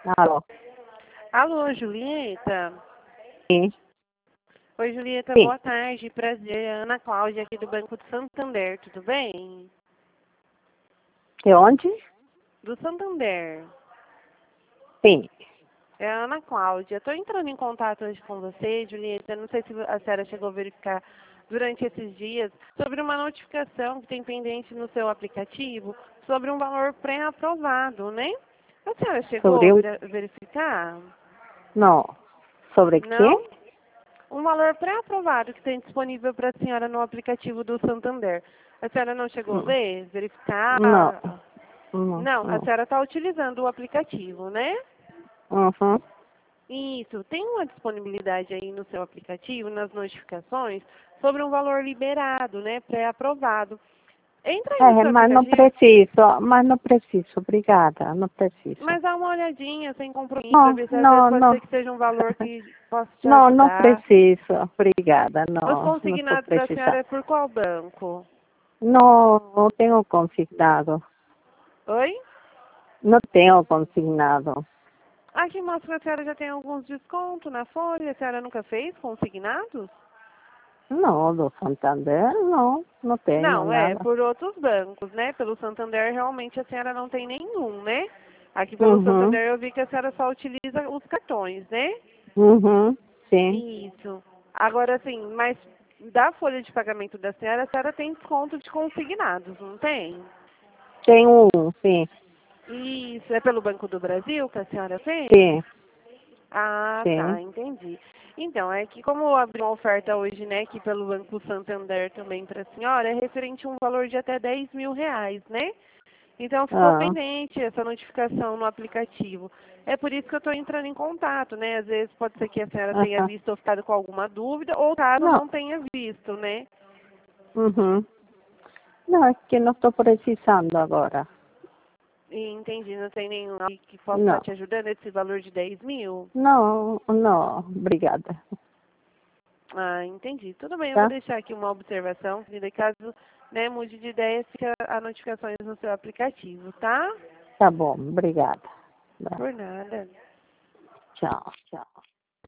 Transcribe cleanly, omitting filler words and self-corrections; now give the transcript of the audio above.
Alô? Alô, Julieta? Sim. Oi, Julieta, Sim. boa tarde. Prazer, Ana Cláudia aqui do Banco do Santander, tudo bem? De onde? Do Santander. Sim. É a Ana Cláudia. Estou entrando em contato hoje com você, Julieta. Não sei se a senhora chegou a verificar durante esses dias sobre uma notificação que tem pendente no seu aplicativo sobre um valor pré-aprovado, né? A senhora chegou Sobre a o... verificar? Não. Sobre quê? Não? Um valor pré-aprovado que tem disponível para a senhora no aplicativo do Santander. A senhora não chegou a Hum. ver, verificar? Não. Não, Não, a não. senhora está utilizando o aplicativo, né? Uhum. Isso. Tem uma disponibilidade aí no seu aplicativo, nas notificações, sobre um valor liberado, né? Pré-aprovado. Entra aí no seu Mas não aplicativo, preciso. Mas não preciso. Obrigada. Não preciso. mas dá uma olhadinha sem compromisso para Não, ver se às vezes não, pode ser não. que seja um valor que possa te Não, não ajudar. preciso. Obrigada. Os Não, não estou consignados da precisando. senhora é por qual banco? Não, não tenho consignado. Oi? Não tenho consignado. Aqui mostra que a senhora já tem alguns descontos na folha. A senhora nunca fez consignados? Não, do Santander, não. Não tenho Não, é nada. por outros bancos, né? Pelo Santander, realmente a senhora não tem nenhum, né? Aqui pelo Uhum. Santander eu vi que a senhora só utiliza os cartões, né? Uhum. Sim. Isso. Agora, assim, mas da folha de pagamento da senhora, a senhora tem desconto de consignados, não tem? Tem um, sim. Isso. É pelo Banco do Brasil que a senhora fez? Sim. Ah, Sim. tá, entendi. Então, é que como eu abri uma oferta hoje, né, aqui pelo Banco Santander também para a senhora, é referente a um valor de até R$ 10.000, né? Então, ficou Ah. pendente essa notificação no aplicativo. É por isso que eu estou entrando em contato, né? Às vezes pode ser que a senhora tenha Aham. visto ou ficado com alguma dúvida, ou caso Não. não tenha visto, né? Uhum. Não, é que não estou precisando agora. E entendi, não tem nenhum aí que possa estar Não. te ajudando esse valor de 10.000? Não, não. Obrigada. Ah, entendi. Tudo bem, eu vou Tá? deixar aqui uma observação, e de caso, né, mude de ideia, fica a notificações no seu aplicativo, tá? Tá bom. Obrigada. Tá. Por nada. Tchau. Tchau.